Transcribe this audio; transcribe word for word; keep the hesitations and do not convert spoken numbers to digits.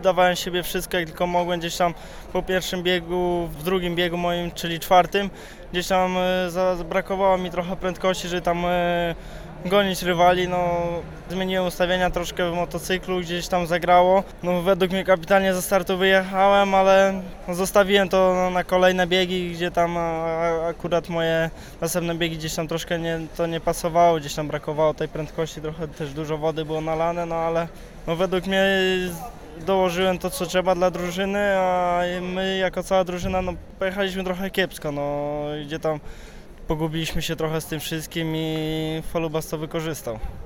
dawałem siebie wszystko, jak tylko mogłem. Gdzieś tam po pierwszym biegu, w drugim biegu moim, czyli czwartym, gdzieś tam e, brakowało mi trochę prędkości, żeby tam e, gonić rywali. No, zmieniłem ustawienia troszkę w motocyklu, gdzieś tam zagrało. No, według mnie kapitalnie ze startu wyjechałem, ale zostawiłem to na kolejne biegi, gdzie tam a, akurat moje następne biegi gdzieś tam troszkę nie, to nie pasowało, gdzieś tam brakowało tej prędkości, trochę też dużo wody było nalane, no ale no, według mnie dołożyłem to, co trzeba dla drużyny, a my jako cała drużyna no, pojechaliśmy trochę kiepsko, no, gdzie tam pogubiliśmy się trochę z tym wszystkim i Falubas to wykorzystał.